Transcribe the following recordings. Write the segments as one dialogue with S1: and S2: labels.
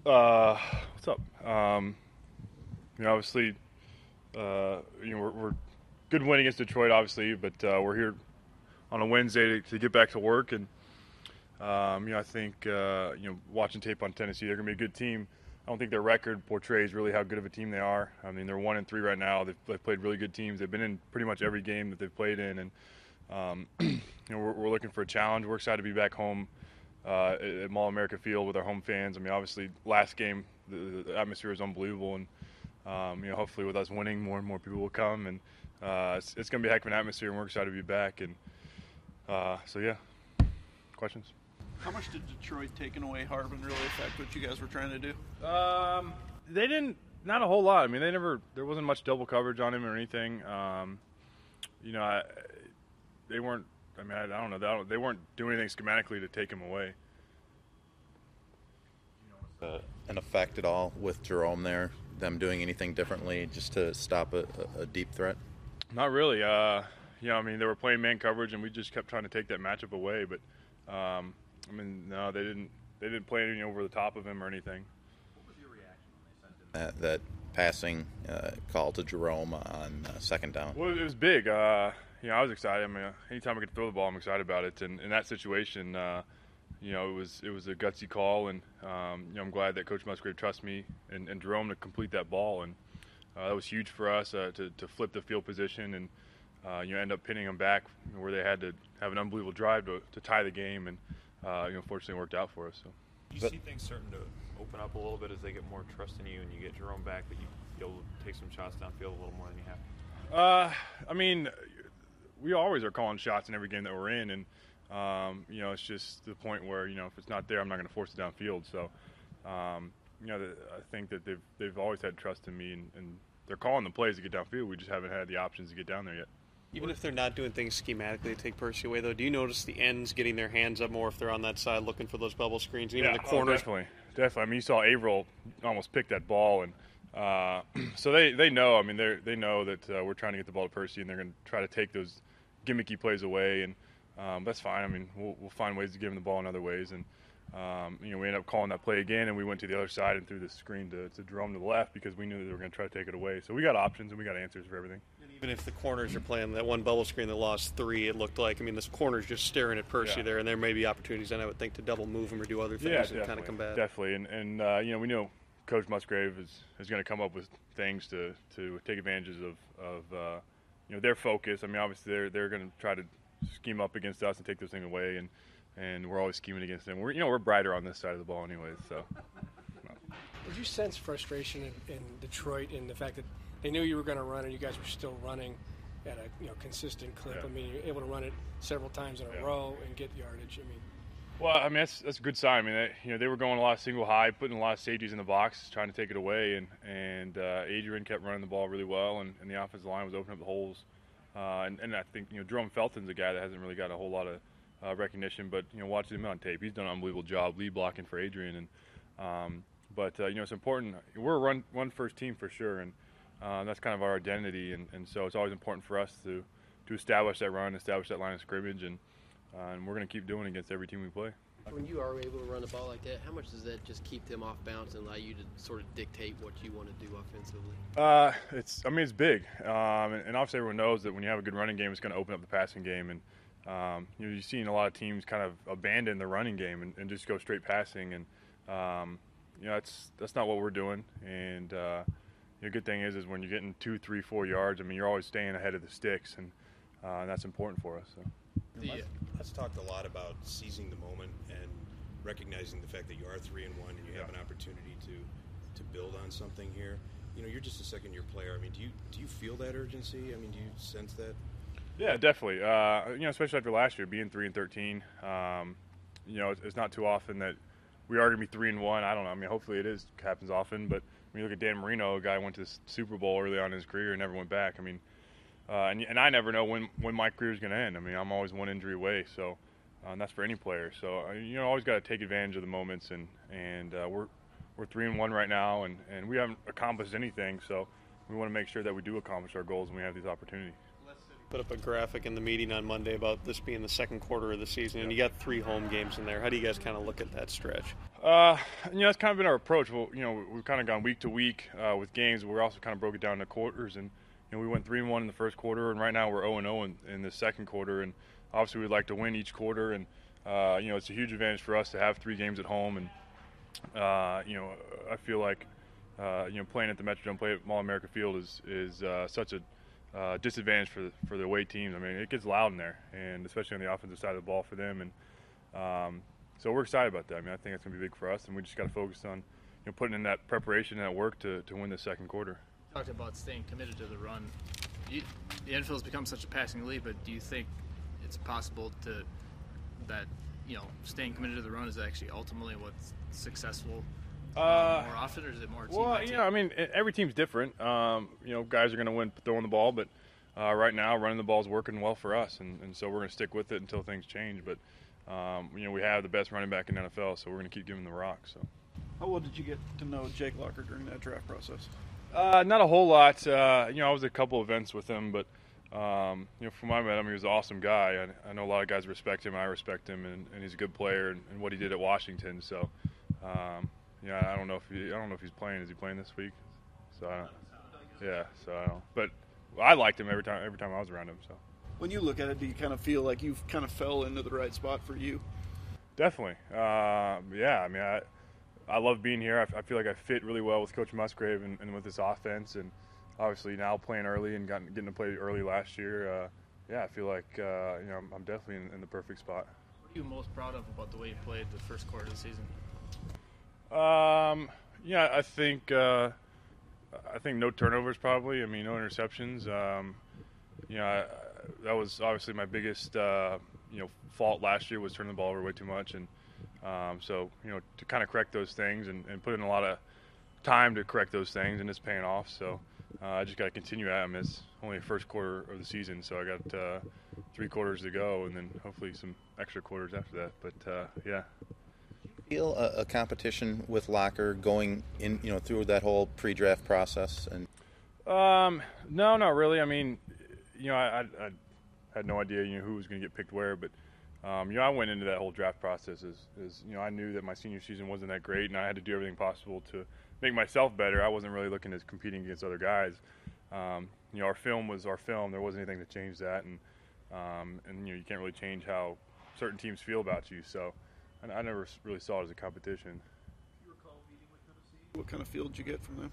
S1: What's up? Obviously, we're good win against Detroit, obviously, but we're here on a Wednesday to get back to work, and I think watching tape on Tennessee, they're gonna be a good team. I don't think their record portrays really how good of a team they are. I mean, they're 1-3 right now. They've played really good teams. They've been in pretty much every game that they've played in, and we're looking for a challenge. We're excited to be back home at Mall America Field with our home fans. I mean, obviously, last game the atmosphere was unbelievable, and hopefully with us winning, more and more people will come, and it's going to be a heck of an atmosphere, and we're excited to be back. And so yeah, questions.
S2: How much did Detroit taking away Harbin really affect what you guys were trying to do?
S1: They didn't, not a whole lot. I mean, there wasn't much double coverage on him or anything. They weren't. I mean, I don't know. They weren't doing anything schematically to take him away.
S3: An effect at all with Jerome there? Them doing anything differently just to stop a deep threat?
S1: Not really. I mean, they were playing man coverage, and we just kept trying to take that matchup away. But no, they didn't play anything over the top of him or anything.
S3: What was your reaction when they sent in that passing call to Jerome on second down?
S1: Well, it was big. I was excited. I mean, anytime I could throw the ball, I'm excited about it. And in that situation, it was a gutsy call, and I'm glad that Coach Musgrave trusts me and Jerome to complete that ball, and that was huge for us to flip the field position and end up pinning them back where they had to have an unbelievable drive to tie the game, and fortunately it worked out for us. So.
S4: Do you see things starting to open up a little bit as they get more trust in you and you get Jerome back, that you'll take some shots downfield a little more than you have?
S1: I mean, we always are calling shots in every game that we're in, and it's just the point where if it's not there, I'm not going to force it downfield. So, I think that they've always had trust in me, and they're calling the plays to get downfield. We just haven't had the options to get down there yet.
S5: Even if they're not doing things schematically to take Percy away, though, do you notice the ends getting their hands up more if they're on that side looking for those bubble screens? And even the corners.
S1: Definitely. I mean, you saw Averill almost pick that ball, and so they know. I mean, they know that we're trying to get the ball to Percy, and they're going to try to take those gimmicky plays away, and that's fine. I mean, we'll find ways to give him the ball in other ways, and we ended up calling that play again, and we went to the other side and threw the screen to Jerome to the left because we knew that they were going to try to take it away. So we got options and we got answers for everything.
S5: And even if the corners are playing that one bubble screen that lost 3, it looked like, I mean, this corner's just staring at Percy there, and there may be opportunities, and I would think, to double move him or do other things and kind of combat.
S1: Definitely, and we know Coach Musgrave is going to come up with things to take advantages of their focus. I mean, obviously they're going to try to scheme up against us and take those things away, and we're always scheming against them. We're brighter on this side of the ball anyways. So.
S6: Did you sense frustration in Detroit in the fact that they knew you were going to run and you guys were still running at a consistent clip? I mean, you're able to run it several times in a row and get yardage. I mean,
S1: well, I mean that's a good sign. I mean, they were going a lot of single high, putting a lot of safeties in the box, trying to take it away, and Adrian kept running the ball really well, and the offensive line was opening up the holes. And I think Jerome Felton's a guy that hasn't really got a whole lot of recognition, but watching him on tape, he's done an unbelievable job lead blocking for Adrian. And but it's important. We're a run first team for sure, and that's kind of our identity. And so it's always important for us to establish that run, establish that line of scrimmage, and we're going to keep doing it against every team we play.
S7: When you are able to run the ball like that, how much does that just keep them off balance and allow you to sort of dictate what you want to do offensively?
S1: It's big, and obviously everyone knows that when you have a good running game, it's going to open up the passing game, and you've seen a lot of teams kind of abandon the running game and just go straight passing, and that's not what we're doing. And the good thing is when you're getting 2, 3, 4 yards, I mean, you're always staying ahead of the sticks, and that's important for us. So.
S8: Let's talk a lot about seizing the moment and recognizing the fact that you are 3-1 and you have an opportunity to build on something here. You're just a second-year player. I mean, do you feel that urgency? I mean, do you sense that?
S1: Yeah, definitely. Especially after last year, being 3-13. It's not too often that we are going to be 3-1. I don't know. I mean, hopefully it happens often. But when you look at Dan Marino, a guy who went to the Super Bowl early on in his career and never went back. I mean. And I never know when my career is going to end. I mean, I'm always one injury away, so that's for any player. So always got to take advantage of the moments, and we're 3-1 right now, and we haven't accomplished anything. So we want to make sure that we do accomplish our goals when we have these opportunities.
S5: Put up a graphic in the meeting on Monday about this being the second quarter of the season, and you got 3 home games in there. How do you guys kind of look at that stretch?
S1: That's kind of been our approach. Well, we've kind of gone week to week with games. We're also kind of broke it down into quarters, and we went 3-1 in the first quarter, and right now we're 0-0 in the second quarter. And obviously, we'd like to win each quarter, and it's a huge advantage for us to have 3 games at home. And I feel like playing at the Metrodome, playing at Mall America Field is such a disadvantage for the away teams. I mean, it gets loud in there, and especially on the offensive side of the ball for them. And so we're excited about that. I mean, I think it's going to be big for us, and we just got to focus on putting in that preparation and that work to win the second quarter.
S9: You talked about staying committed to the run. The NFL has become such a passing league, but do you think it's possible that staying committed to the run is actually ultimately what's successful more often, or is it more team by team?
S1: I mean, every team's different. Guys are going to win throwing the ball, but right now running the ball is working well for us, and so we're going to stick with it until things change. But we have the best running back in NFL, so we're going to keep giving him the rock. So,
S2: how well did you get to know Jake Locker during that draft process?
S1: Not a whole lot. I was at a couple events with him, but from what I met him, he was an awesome guy. I know a lot of guys respect him. I respect him, and he's a good player, and what he did at Washington. So, I don't know if he's playing. Is he playing this week? So, I don't. But I liked him every time I was around him. So.
S2: When you look at it, do you kind of feel like you've kind of fell into the right spot for you?
S1: Definitely. I mean, I love being here. I feel like I fit really well with Coach Musgrave and with this offense. And obviously now playing early and getting to play early last year, I feel like I'm definitely in the perfect spot.
S9: What are you most proud of about the way you played the first quarter of the season?
S1: I think no turnovers probably. I mean, no interceptions. That was obviously my biggest fault last year, was turning the ball over way too much, and so to kind of correct those things and put in a lot of time to correct those things, and it's paying off. So I just got to continue at them. It's only the first quarter of the season, so I got 3 quarters to go, and then hopefully some extra quarters after that. But
S3: Feel a competition with Locker going in, through that whole pre-draft process? And
S1: no, not really. I mean, I had no idea who was going to get picked where, but I went into that whole draft process as I knew that my senior season wasn't that great, and I had to do everything possible to make myself better. I wasn't really looking at competing against other guys. Our film was our film. There wasn't anything to change that, and you can't really change how certain teams feel about you. So I never really saw it as a competition.
S2: Do you recall meeting with Tennessee? What kind of feel did you get from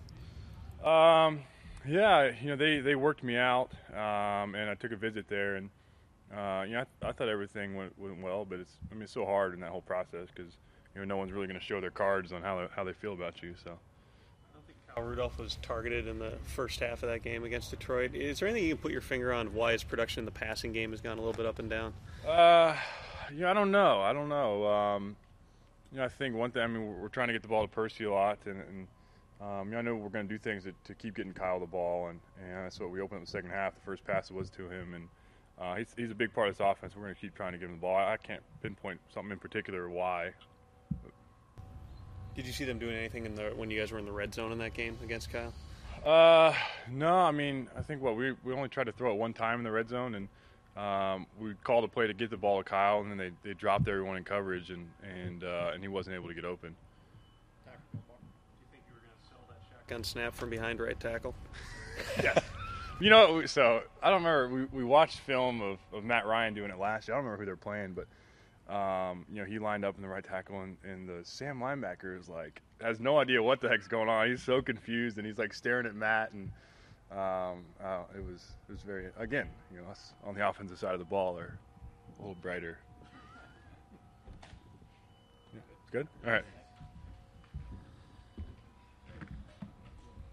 S2: them?
S1: They worked me out, and I took a visit there, and I thought everything went well. But it's so hard in that whole process because no one's really going to show their cards on how they feel about you. So.
S5: I don't think Kyle Rudolph was targeted in the first half of that game against Detroit. Is there anything you can put your finger on why his production in the passing game has gone a little bit up and down?
S1: I don't know. I think one thing. I mean, we're trying to get the ball to Percy a lot, and I know we're going to do things to keep getting Kyle the ball, and that's what we opened up the second half. The first pass was to him, and he's a big part of this offense. We're going to keep trying to give him the ball. I can't pinpoint something in particular why.
S5: Did you see them doing anything when you guys were in the red zone in that game against Kyle?
S1: No. I mean, I think we only tried to throw it one time in the red zone, and we called a play to get the ball to Kyle, and then they dropped everyone in coverage, and he wasn't able to get open.
S5: Do you think you were going to sell that shotgun snap from behind right tackle?
S1: Yes. So I don't remember. We watched film of Matt Ryan doing it last year. I don't remember who they're playing, but he lined up in the right tackle, and the Sam linebacker is has no idea what the heck's going on. He's so confused, and he's staring at Matt, and it was very, again, us on the offensive side of the ball are a little brighter. Yeah, good. All right.